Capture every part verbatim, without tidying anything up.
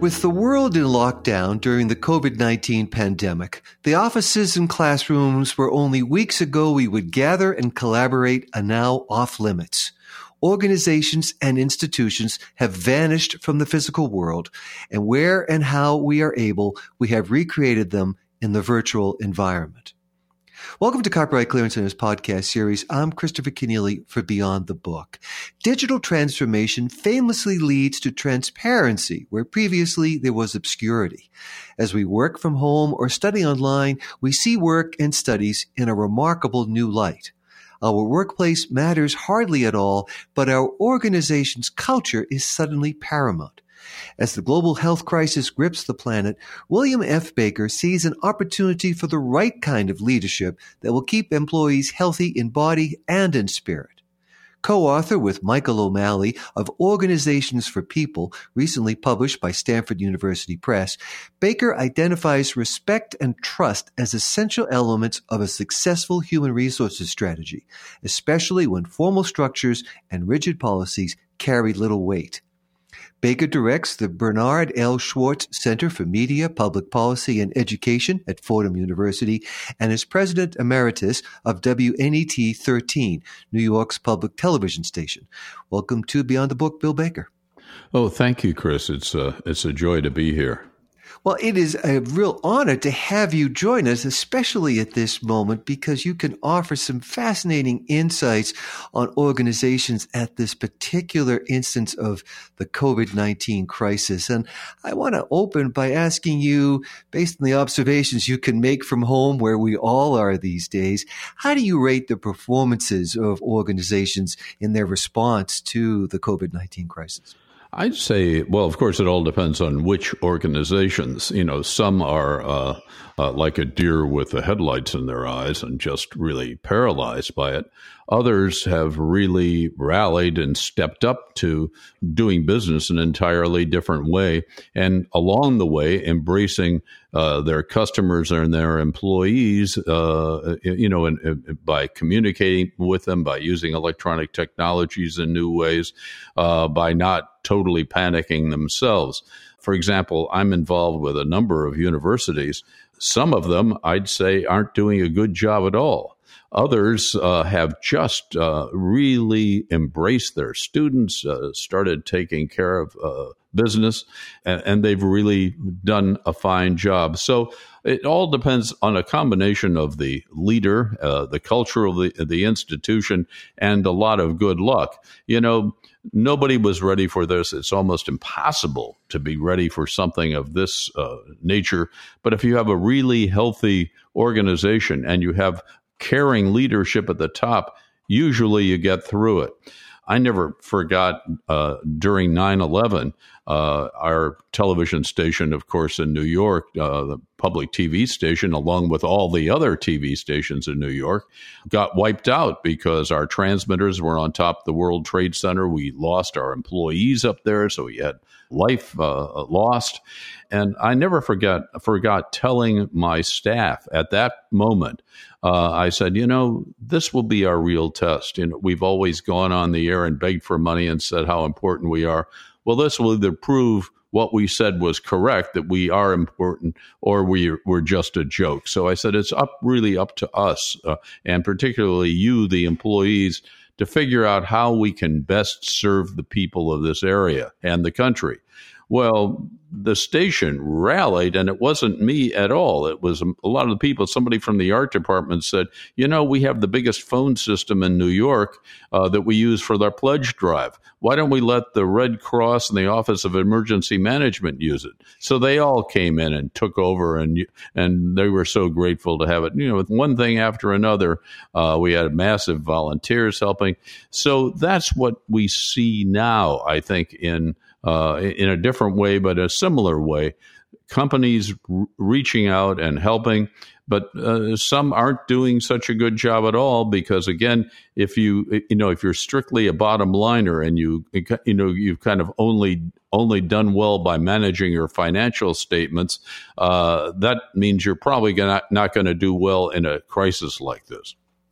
With the world in lockdown during the COVID nineteen pandemic, the offices and classrooms where only weeks ago we would gather and collaborate are now off limits. Organizations and institutions have vanished from the physical world, and where and how we are able, we have recreated them in the virtual environment. Welcome to Copyright Clearance Center's podcast series. I'm Christopher Kenneally for Beyond the Book. Digital transformation famously leads to transparency, where previously there was obscurity. As we work from home or study online, we see work and studies in a remarkable new light. Our workplace matters hardly at all, but our organization's culture is suddenly paramount. As the global health crisis grips the planet, William F. Baker sees an opportunity for the right kind of leadership that will keep employees healthy in body and in spirit. Co-author with Michael O'Malley of Organizations for People, recently published by Stanford University Press, Baker identifies respect and trust as essential elements of a successful human resources strategy, especially when formal structures and rigid policies carry little weight. Baker directs the Bernard L. Schwartz Center for Media, Public Policy, and Education at Fordham University and is president emeritus of W N E T thirteen, New York's public television station. Welcome to Beyond the Book, Bill Baker. Oh, thank you, Chris. It's a, it's a joy to be here. Well, it is a real honor to have you join us, especially at this moment, because you can offer some fascinating insights on organizations at this particular instance of the COVID nineteen crisis. And I want to open by asking you, based on the observations you can make from home where we all are these days, how do you rate the performances of organizations in their response to the COVID nineteen crisis? I'd say, well, of course, it all depends on which organizations. You know, some are uh, uh, like a deer with the headlights in their eyes and just really paralyzed by it. Others have really rallied and stepped up to doing business in an entirely different way, and along the way, embracing uh, their customers and their employees, uh, you know, and, and by communicating with them, by using electronic technologies in new ways, uh, by not totally panicking themselves. For example, I'm involved with a number of universities. Some of them, I'd say, aren't doing a good job at all. Others uh, have just uh, really embraced their students, uh, started taking care of uh, business, and, and they've really done a fine job. So it all depends on a combination of the leader, uh, the culture of the, the institution, and a lot of good luck. You know, nobody was ready for this. It's almost impossible to be ready for something of this uh, nature. But if you have a really healthy organization and you have caring leadership at the top, usually you get through it. I never forgot uh, during nine eleven, uh, our television station, of course, in New York, uh, the public T V station, along with all the other T V stations in New York, got wiped out because our transmitters were on top of the World Trade Center. We lost our employees up there, so we had life uh, lost. And I never forgot, forgot telling my staff at that moment, uh, I said, you know, this will be our real test. You know, we've always gone on the air and begged for money and said how important we are. Well, this will either prove what we said was correct, that we are important, or we, we're just a joke. So I said, it's up really up to us, uh, and particularly you, the employees, to figure out how we can best serve the people of this area and the country. Well, the station rallied, and it wasn't me at all. It was a lot of the people. Somebody from the art department said, you know, we have the biggest phone system in New York uh, that we use for our pledge drive. Why don't we let the Red Cross and the Office of Emergency Management use it? So they all came in and took over, and and they were so grateful to have it. You know, with one thing after another, uh, we had massive volunteers helping. So that's what we see now, I think, in Uh, in a different way, but a similar way, companies r- reaching out and helping, but uh, some aren't doing such a good job at all because, again, if you you know if you're strictly a bottom liner and you you know you've kind of only only done well by managing your financial statements, uh, that means you're probably gonna, not going to do well in a crisis like this.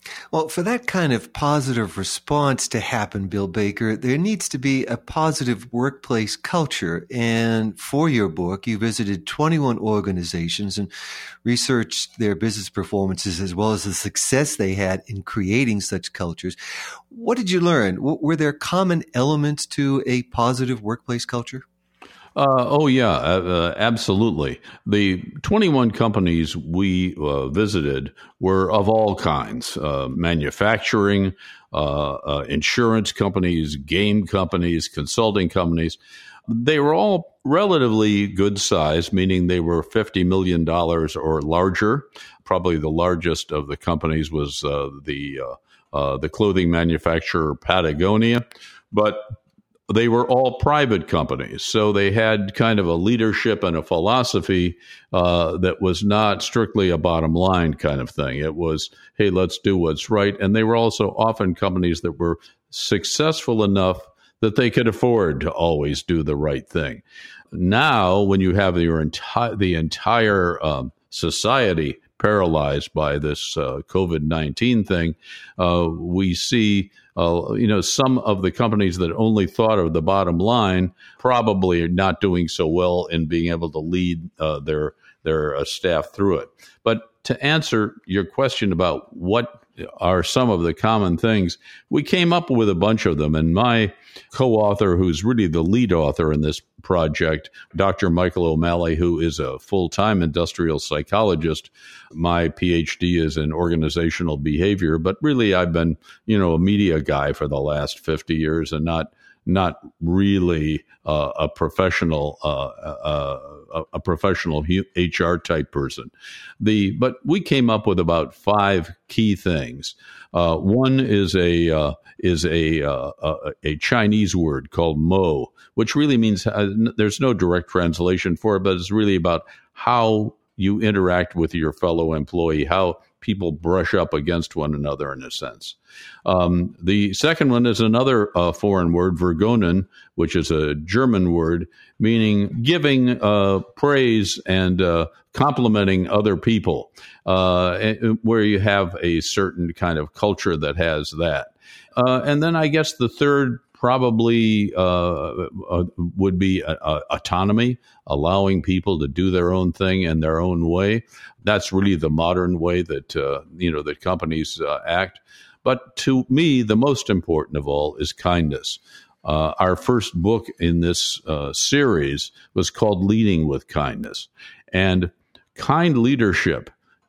Well, for that kind of positive response to happen, Bill Baker, there needs to be a positive workplace culture. And for your book, you visited twenty-one organizations and researched their business performances as well as the success they had in creating such cultures. What did you learn? Were there common elements to a positive workplace culture? Uh, oh, yeah, uh, absolutely. The twenty-one companies we uh, visited were of all kinds, uh, manufacturing, uh, uh, insurance companies, game companies, consulting companies. They were all relatively good size, meaning they were fifty million dollars or larger. Probably the largest of the companies was uh, the, uh, uh, the clothing manufacturer Patagonia, but they were all private companies, so they had kind of a leadership and a philosophy uh, that was not strictly a bottom line kind of thing. It was, hey, let's do what's right. And they were also often companies that were successful enough that they could afford to always do the right thing. Now, when you have your enti- the entire um, society paralyzed by this uh, COVID nineteen thing, uh, we see Uh, you know, some of the companies that only thought of the bottom line probably are not doing so well in being able to lead uh, their their uh, staff through it. But to answer your question about what are some of the common things, we came up with a bunch of them. And my co-author, who's really the lead author in this project, Doctor Michael O'Malley, who is a full-time industrial psychologist. My PhD is in organizational behavior, but really I've been, you know, a media guy for the last fifty years and not not really uh, a professional uh, uh, a professional H R type person. The but we came up with about five key things. Uh, one is a uh, is a, uh, a a Chinese word called mo, which really means uh, there's no direct translation for it, but it's really about how you interact with your fellow employee, how people brush up against one another in a sense. Um, the second one is another uh, foreign word, Vergonen, which is a German word, meaning giving uh, praise and uh, complimenting other people, uh, where you have a certain kind of culture that has that. Uh, and then I guess the third probably uh, uh, would be uh, uh, autonomy, allowing people to do their own thing in their own way. That's really the modern way that uh, you know that companies uh, act. But to me, the most important of all is kindness. Uh, our first book in this uh, series was called Leading with Kindness, and kind leadership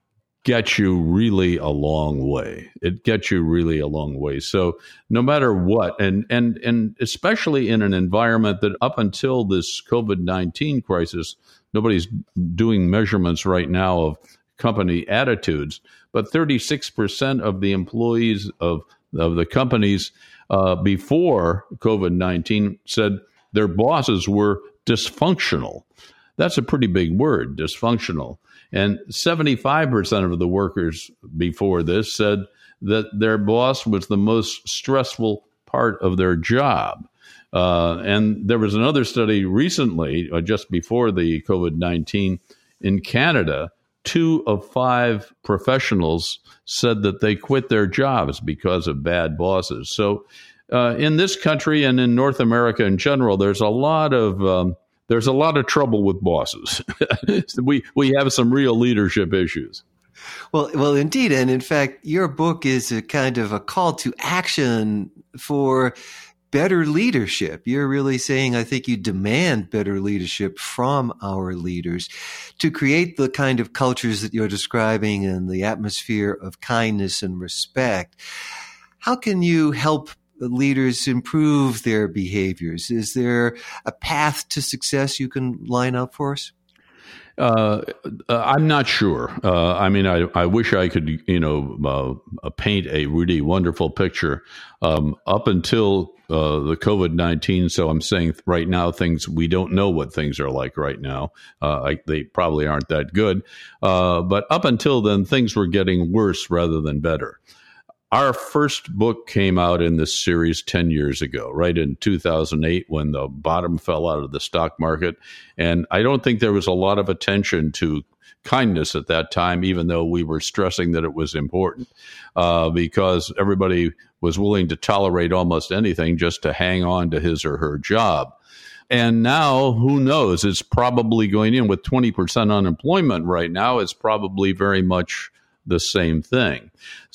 gets you really a long way. It gets you really a long way. So no matter what, and and and especially in an environment that up until this COVID nineteen crisis, nobody's doing measurements right now of company attitudes, but thirty-six percent of the employees of, of the companies uh, before COVID nineteen said their bosses were dysfunctional. That's a pretty big word, dysfunctional. And seventy-five percent of the workers before this said that their boss was the most stressful part of their job. Uh, and there was another study recently, uh, just before the COVID nineteen, in Canada, two of five professionals said that they quit their jobs because of bad bosses. So uh, in this country and in North America in general, there's a lot of um, There's a lot of trouble with bosses. we we have some real leadership issues. Well, well, indeed, and in fact, your book is a kind of a call to action for better leadership. You're really saying, I think you demand better leadership from our leaders to create the kind of cultures that you're describing and the atmosphere of kindness and respect. How can you help leaders improve their behaviors? Is there a path to success you can line up for us? Uh, I'm not sure. Uh, I mean, I, I wish I could, you know, uh, paint a really wonderful picture. Um, up until uh, the COVID nineteen, so I'm saying right now, things we don't know what things are like right now. Uh, I, they probably aren't that good. Uh, but up until then, things were getting worse rather than better. Our first book came out in this series ten years ago, right in two thousand eight when the bottom fell out of the stock market. And I don't think there was a lot of attention to kindness at that time, even though we were stressing that it was important, uh, because everybody was willing to tolerate almost anything just to hang on to his or her job. And now, who knows? It's probably going in with twenty percent unemployment right now. It's probably very much the same thing.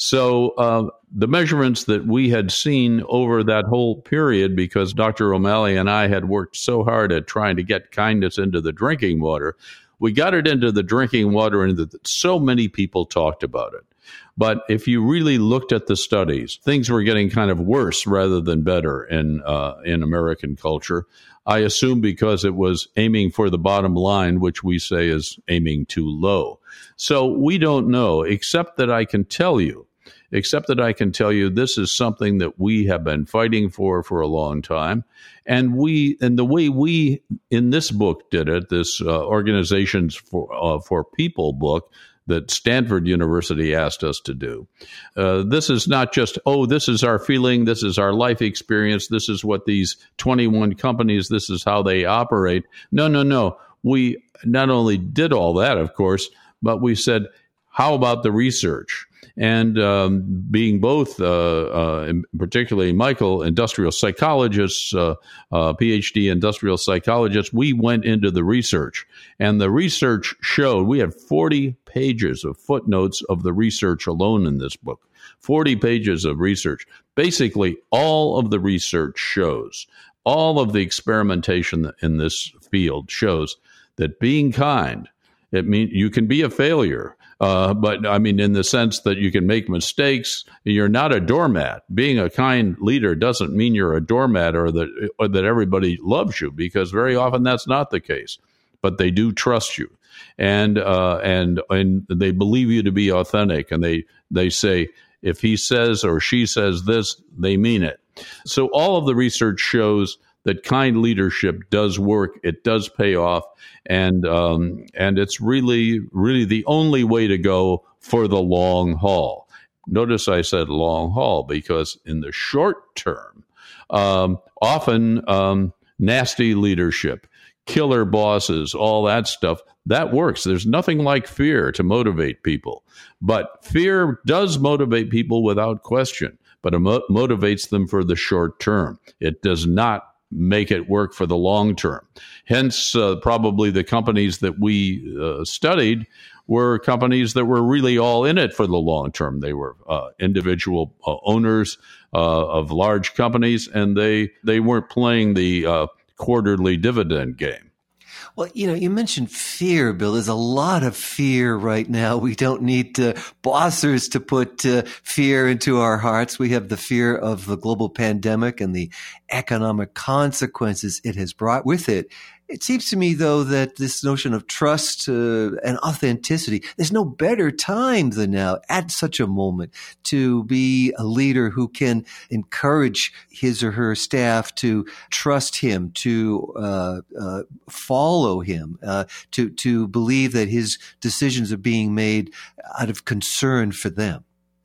So uh, the measurements that we had seen over that whole period, because Doctor O'Malley and I had worked so hard at trying to get kindness into the drinking water, we got it into the drinking water and the, so many people talked about it. But if you really looked at the studies, things were getting kind of worse rather than better in uh, in American culture. I assume because it was aiming for the bottom line, which we say is aiming too low. So we don't know, except that I can tell you, except that I can tell you this is something that we have been fighting for for a long time. And we, and the way we in this book did it, this uh, Organizations for, uh, for People book, that Stanford University asked us to do. Uh, this is not just, oh, this is our feeling, this is our life experience, this is what these twenty-one companies, this is how they operate. No, no, no. We not only did all that, of course, but we said, how about the research? And um, being both, uh, uh, particularly Michael, industrial psychologists, uh, uh, PhD industrial psychologists, we went into the research. And the research showed, we had forty pages of footnotes of the research alone in this book. forty pages of research. Basically, all of the research shows, all of the experimentation in this field shows that being kind, it means you can be a failure. Uh, but I mean, in the sense that you can make mistakes, you're not a doormat. Being a kind leader doesn't mean you're a doormat or that or that everybody loves you, because very often that's not the case. But they do trust you, and uh, and and they believe you to be authentic, and they they say if he says or she says this, they mean it. So all of the research shows that kind leadership does work. It does pay off. And um, and it's really, really the only way to go for the long haul. Notice I said long haul, because in the short term, um, often um, nasty leadership, killer bosses, all that stuff, that works. There's nothing like fear to motivate people. But fear does motivate people without question, but it mo- motivates them for the short term. It does not make it work for the long term. Hence, uh, probably the companies that we uh, studied were companies that were really all in it for the long term. They were uh, individual uh, owners uh, of large companies, and they they weren't playing the uh, quarterly dividend game. Well, you know, you mentioned fear, Bill. There's a lot of fear right now. We don't need uh, bossers to put uh, fear into our hearts. We have the fear of the global pandemic and the economic consequences it has brought with it. It seems to me, though, that this notion of trust uh, and authenticity, there's no better time than now at such a moment to be a leader who can encourage his or her staff to trust him, to uh, uh, follow him, uh, to, to believe that his decisions are being made out of concern for them.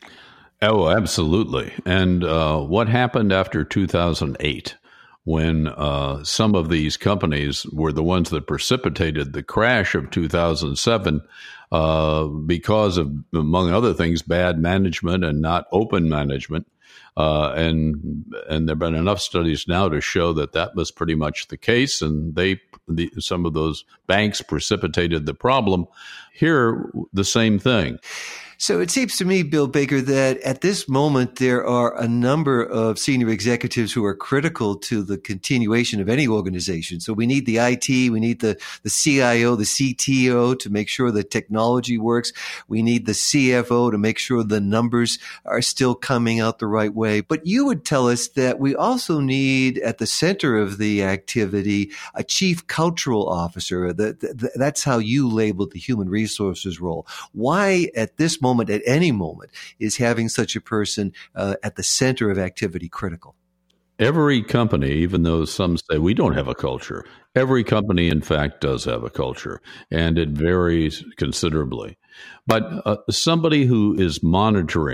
Oh, absolutely. And uh, what happened after two thousand eight? When uh, some of these companies were the ones that precipitated the crash of two thousand seven uh, because of, among other things, bad management and not open management. Uh, and and there have been enough studies now to show that that was pretty much the case, and they the, some of those banks precipitated the problem. Here, the same thing. So it seems to me, Bill Baker, that at this moment there are a number of senior executives who are critical to the continuation of any organization. So we need the I T, we need the, the C I O, the C T O to make sure the technology works. We need the C F O to make sure the numbers are still coming out the right way. But you would tell us that we also need at the center of the activity a chief cultural officer. That, that, that's how you labeled the human resources role. Why at this moment, at any moment, is having such a person uh, at the center of activity critical? Every company, even though some say we don't have a culture, every company, in fact, does have a culture, and it varies considerably. But uh, somebody who is monitoring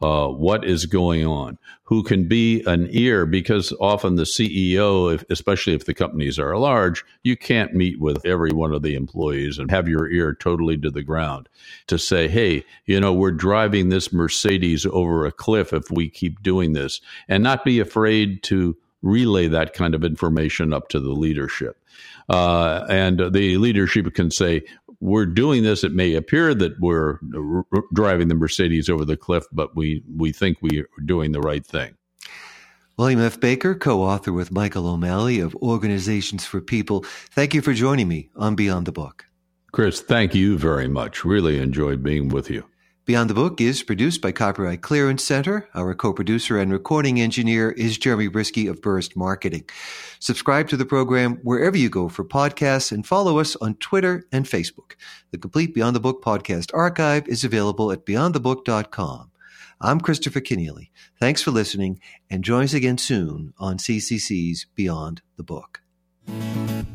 uh, what is going on, who can be an ear, because often the C E O, if, especially if the companies are large, you can't meet with every one of the employees and have your ear totally to the ground to say, hey, you know, we're driving this Mercedes over a cliff if we keep doing this, and not be afraid to relay that kind of information up to the leadership. Uh, and the leadership can say, we're doing this. It may appear that we're r- r- driving the Mercedes over the cliff, but we, we think we are doing the right thing. William F. Baker, co-author with Michael O'Malley of Organizations for People. Thank you for joining me on Beyond the Book. Chris, thank you very much. Really enjoyed being with you. Beyond the Book is produced by Copyright Clearance Center. Our co-producer and recording engineer is Jeremy Brisky of Burst Marketing. Subscribe to the program wherever you go for podcasts and follow us on Twitter and Facebook. The complete Beyond the Book podcast archive is available at beyond the book dot com. I'm Christopher Kenneally. Thanks for listening, and join us again soon on C C C's Beyond the Book.